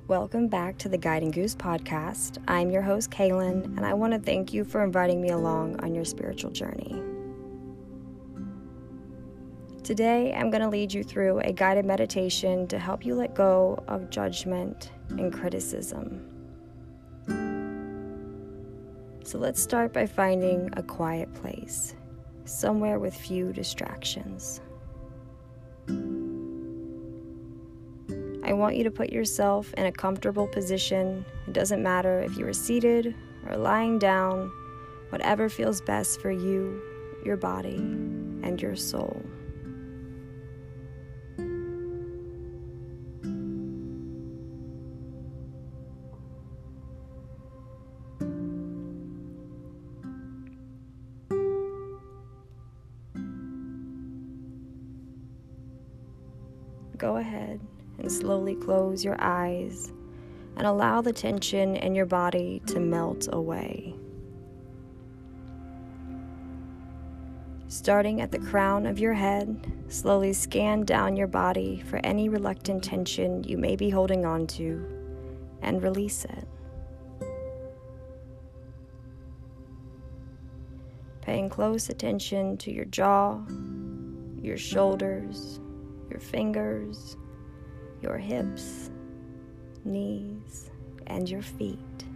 Welcome back to the Guiding Goose podcast. I'm your host, Kaylin, and I want to thank you for inviting me along on your spiritual journey. Today, I'm going to lead you through a guided meditation to help you let go of judgment and criticism. So let's start by finding a quiet place, somewhere with few distractions. I want you to put yourself in a comfortable position. It doesn't matter if you are seated or lying down, whatever feels best for you, your body, and your soul. Go ahead and slowly close your eyes and allow the tension in your body to melt away. Starting at the crown of your head, slowly scan down your body for any reluctant tension you may be holding on to and release it. Paying close attention to your jaw, your shoulders, your fingers, your hips, knees, and your feet.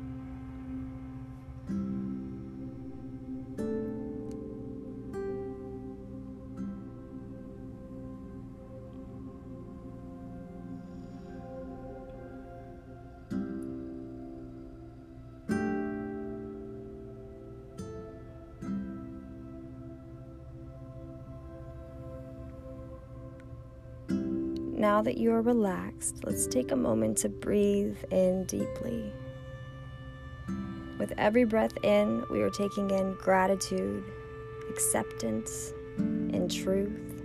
Now that you are relaxed, let's take a moment to breathe in deeply. With every breath in, we are taking in gratitude, acceptance, and truth.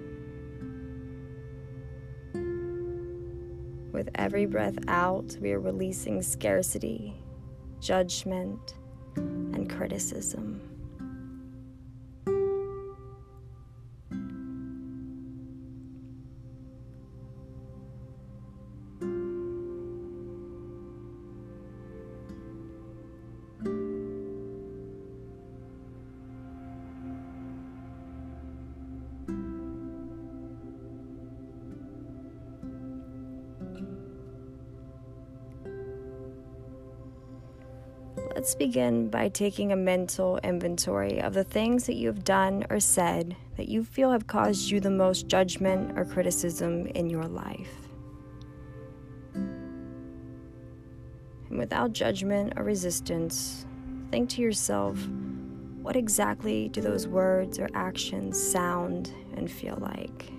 With every breath out, we are releasing scarcity, judgment, and criticism. Let's begin by taking a mental inventory of the things that you have done or said that you feel have caused you the most judgment or criticism in your life. And without judgment or resistance, think to yourself, what exactly do those words or actions sound and feel like?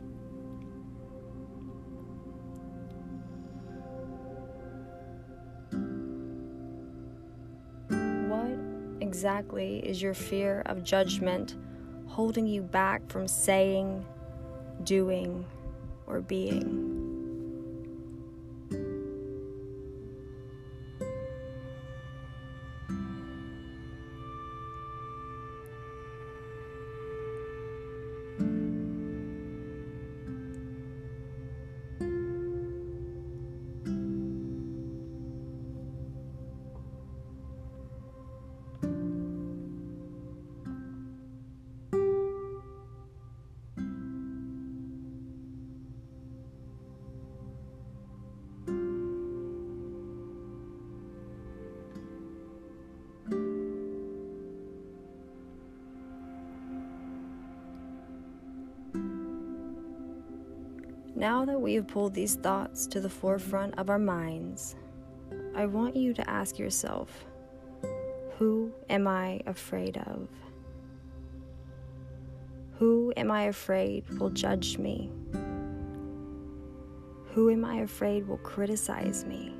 Exactly is your fear of judgment holding you back from saying, doing, or being? Now that we have pulled these thoughts to the forefront of our minds, I want you to ask yourself, who am I afraid of? Who am I afraid will judge me? Who am I afraid will criticize me?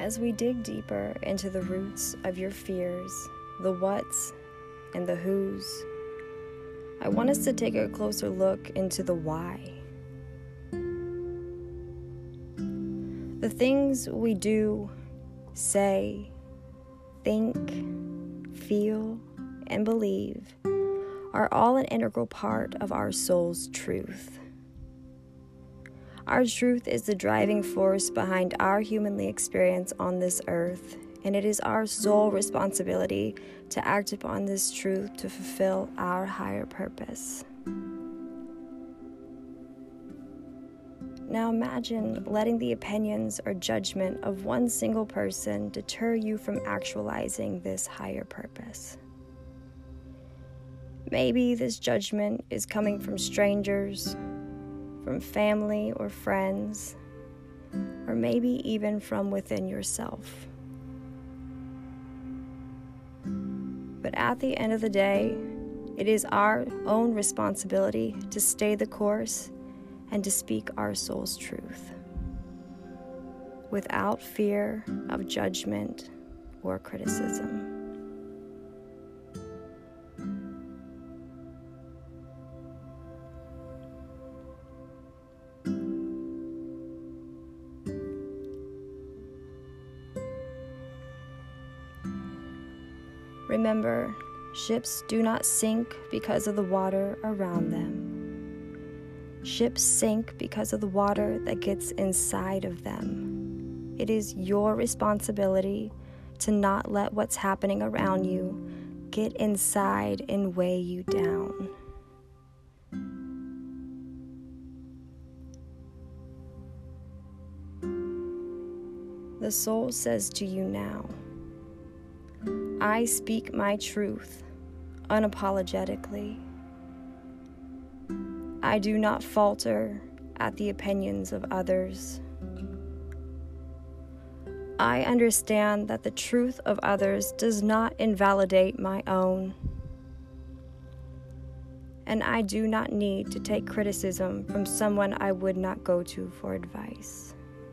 As we dig deeper into the roots of your fears, the whats and the whos, I want us to take a closer look into the why. The things we do, say, think, feel, and believe are all an integral part of our soul's truth. Our truth is the driving force behind our humanly experience on this earth, and it is our sole responsibility to act upon this truth to fulfill our higher purpose. Now imagine letting the opinions or judgment of one single person deter you from actualizing this higher purpose. Maybe this judgment is coming from strangers, from family or friends, or maybe even from within yourself. But at the end of the day, it is our own responsibility to stay the course and to speak our soul's truth, without fear of judgment or criticism. Remember, ships do not sink because of the water around them. Ships sink because of the water that gets inside of them. It is your responsibility to not let what's happening around you get inside and weigh you down. The soul says to you now, I speak my truth unapologetically. I do not falter at the opinions of others. I understand that the truth of others does not invalidate my own. And I do not need to take criticism from someone I would not go to for advice.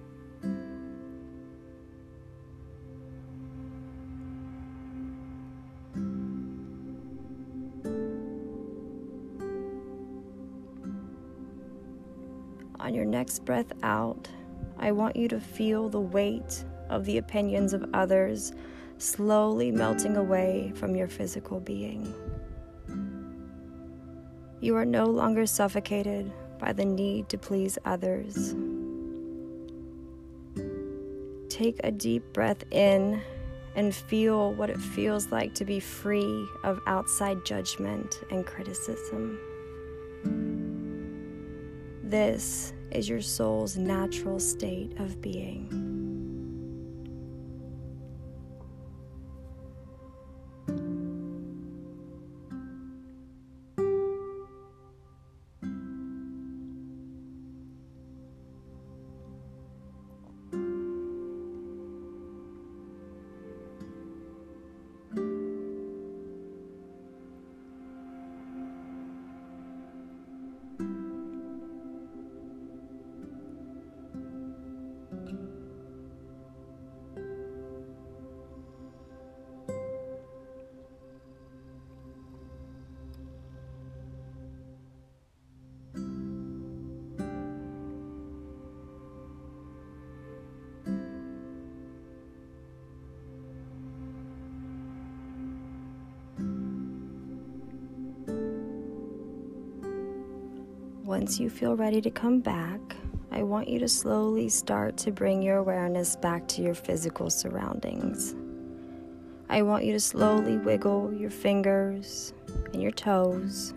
On your next breath out, I want you to feel the weight of the opinions of others slowly melting away from your physical being. You are no longer suffocated by the need to please others. Take a deep breath in and feel what it feels like to be free of outside judgment and criticism. This is your soul's natural state of being. Once you feel ready to come back, I want you to slowly start to bring your awareness back to your physical surroundings. I want you to slowly wiggle your fingers and your toes.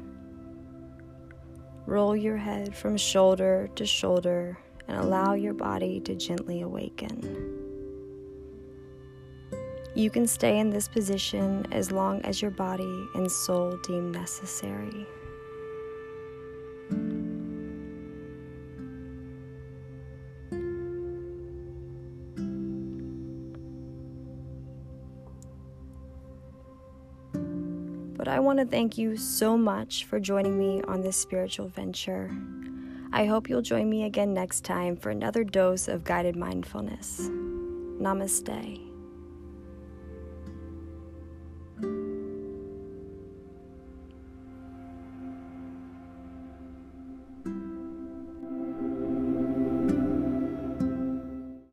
Roll your head from shoulder to shoulder and allow your body to gently awaken. You can stay in this position as long as your body and soul deem necessary. But I want to thank you so much for joining me on this spiritual venture. I hope you'll join me again next time for another dose of guided mindfulness. Namaste.